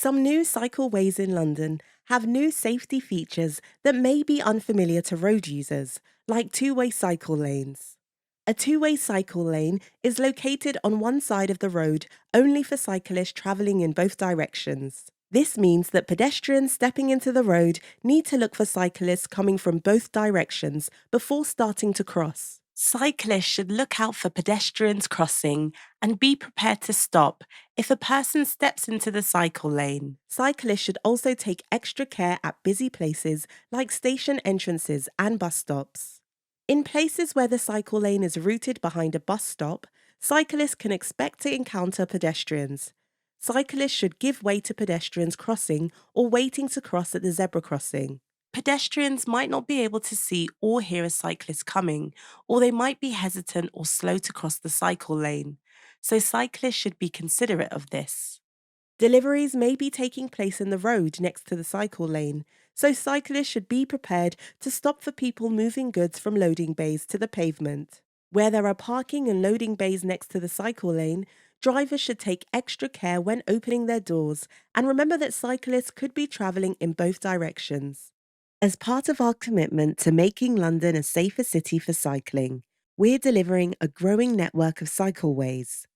Some new cycleways in London have new safety features that may be unfamiliar to road users, like two-way cycle lanes. A two-way cycle lane is located on one side of the road only for cyclists travelling in both directions. This means that pedestrians stepping into the road need to look for cyclists coming from both directions before starting to cross. Cyclists should look out for pedestrians crossing and be prepared to stop if a person steps into the cycle lane. Cyclists should also take extra care at busy places like station entrances and bus stops. In places where the cycle lane is routed behind a bus stop, cyclists can expect to encounter pedestrians. Cyclists should give way to pedestrians crossing or waiting to cross at the zebra crossing. Pedestrians might not be able to see or hear a cyclist coming, or they might be hesitant or slow to cross the cycle lane, so cyclists should be considerate of this. Deliveries may be taking place in the road next to the cycle lane, so cyclists should be prepared to stop for people moving goods from loading bays to the pavement. Where there are parking and loading bays next to the cycle lane, drivers should take extra care when opening their doors and remember that cyclists could be travelling in both directions. As part of our commitment to making London a safer city for cycling, we're delivering a growing network of cycleways.